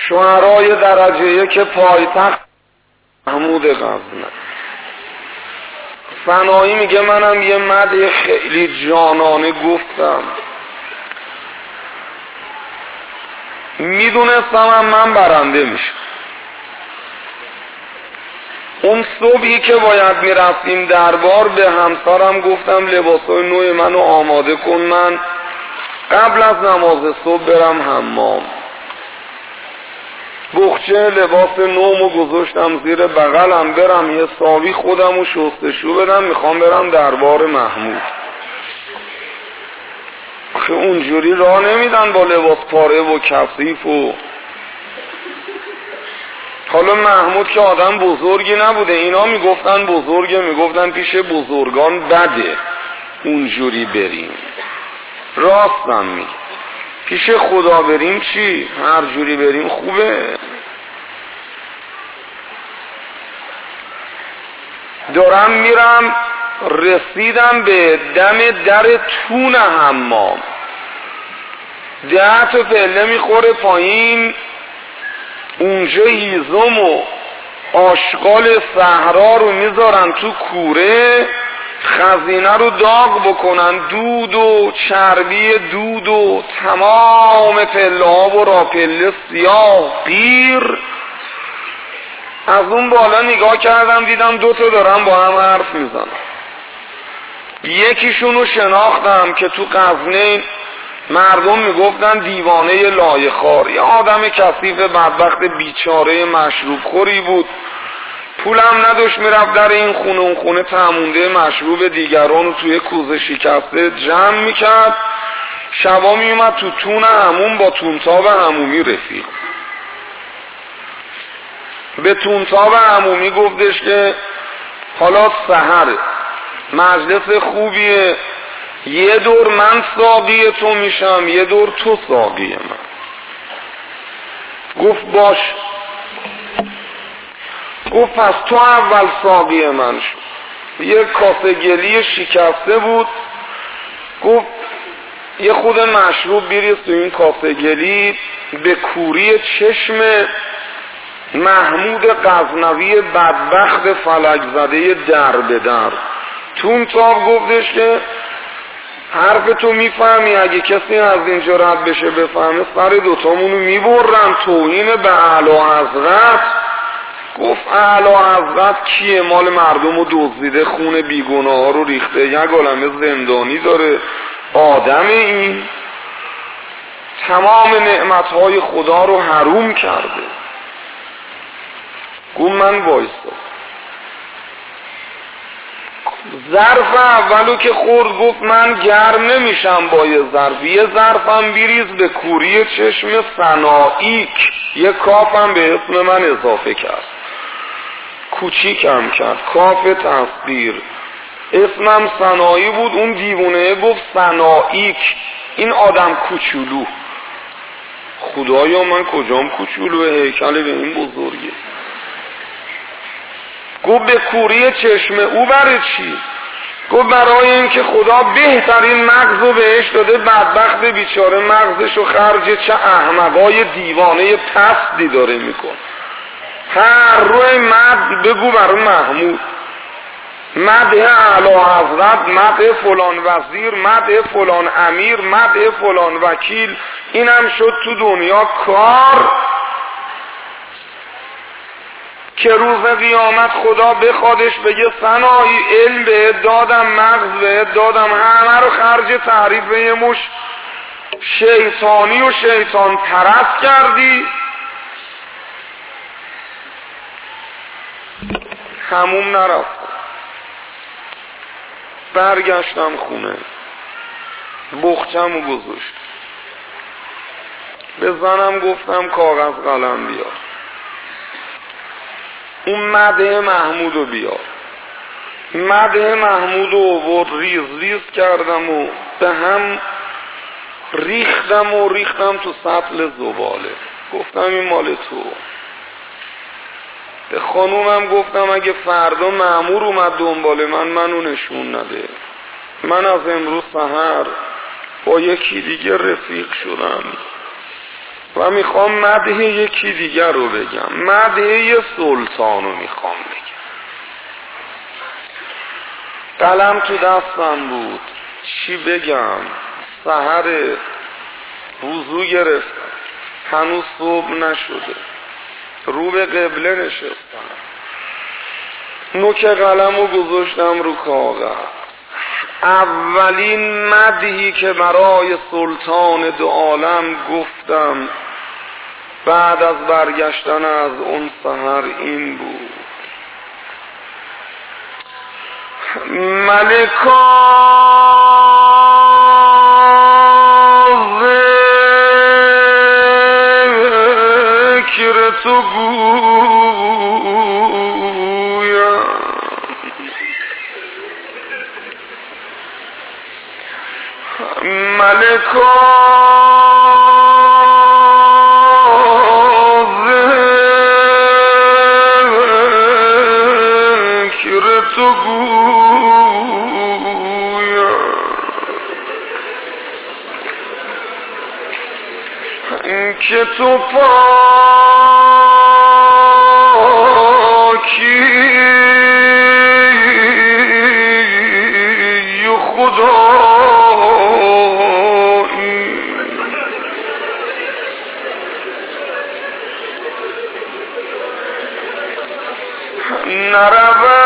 شعرای درجه یک پایتخت محمود غزنوی. سنایی میگه منم یه مدح خیلی جانانه گفتم، میدونستم من برنده میشم. اون صبحی که باید میرفتیم دربار به همسرم گفتم لباسای نو منو آماده کن، من قبل از نماز صبح برم حمام. بخچه لباس نومو گذاشتم زیر بغلم برم یه صابی خودمو شستشو بدم، میخوام برم دربار محمود. آخه اونجوری راه نمیدن با لباس پاره و کثیف و حالا محمود که آدم بزرگی نبوده، اینا میگفتن بزرگه، میگفتن پیش بزرگان بده اونجوری بریم. راستم میگه، پیش خدا بریم چی؟ هر جوری بریم خوبه. دارم میرم، رسیدم به دم در تون حمام، 10 تا پله میخوره پایین، اونجا هیزم و آشغال صحرا رو میذارن تو کوره، خزینه رو داغ بکنن، دود و چربی دود و تمام پله ها و راپله سیاه قیر. از اون بالا نگاه کردم دیدم 2 تا دارن با هم حرف میزنن. یکیشونو شناختم که تو غزنین مردم میگفتن دیوانه لایخوار، یه آدم کثیف بدبخت بیچاره مشروب خوری بود، پولم نداشت میرفت در این خونه اون خونه تمونده مشروب دیگران رو توی کوزه شکسته جمع میکرد، شبا میومد تو تون همون با تونتاب عمومی رفیق. به تونتاب عمومی گفتش که حالا سحر مجلس خوبیه، یه دور من ساقی تو میشم، یه دور تو ساقی من. گفت باش. گفت پس تو اول ساقی من شو. یه کاسه گلی شکسته بود، گفت یه خود مشروب بریز تو این کاسه گلی، به کوری چشم محمود غزنوی بدبخت فلک زده در به در. تونتاب گفتش که حرف تو میفهمی، اگه کسی از اینجا رد بشه بفهمه سر 2 تامونو میبرن، توهین به اعلی حضرت. گفت اعلی حضرت کیه؟ مال مردم رو دزدیده، خون بیگناه ها رو ریخته، یک عالمه زندانی داره، آدم این تمام نعمتهای خدا رو حروم کرده. گفت من وایستا. ظرف اولو که خورد گفت من گرم نمیشم با یه ظرف، یه ظرفم بریز به کوری چشم سنائیک، یه کافم به اسم من اضافه کرد، کوچیکم کرد، کاف تصدیر، اسمم سنایی بود. اون دیوونه گفت سنائیک، این آدم کوچولو. خدایا من کجام کوچولوه، هیکل به این بزرگه. گفت به کوری چشم او برای چی؟ گفت برای این که خدا بهترین مغز رو بهش داده، بدبخت بیچاره مغزشو خرج چه احمقای دیوانه پستی داره میکن. هر روی مد بگو برای محمود، مدح اعلی حضرت، مدح فلان وزیر، مدح فلان امیر، مدح فلان وکیل. اینم شد تو دنیا کار که روز قیامت خدا بخوادش بگه سنایی علم بهت دادم، مغز بهت دادم، همه رو خرج تعریف یه مش شیطانی و شیطان پرست کردی. هموم نرفت، برگشتم خونه، بخچم و گذاشت، به زنم گفتم کاغذ قلم بیار، اون مدح محمود رو بیار. مدح محمود رو ریز ریز کردم و به هم ریختم تو سطل زباله. گفتم این مال تو. به خانومم گفتم اگه فردا مأمور اومد دنبال منو نشون نده. من از امروز سحر با یکی دیگه رفیق شدم، و میخوام مدح یکی دیگر رو بگم، مدح یه سلطان رو میخوام بگم. قلم تو دستم بود، چی بگم، سحر وضو گرفتم، هنوز صبح نشده، رو به قبله نشستم، نوک قلم رو گذاشتم رو کاغذ. اولین مدحی که برای سلطان دو عالم گفتم بعد از برگشتن از اون سحر این بود: ملکا ذکر تو گویم، ملکا ذکر تو گویم که تو پاکی خدایی، نرود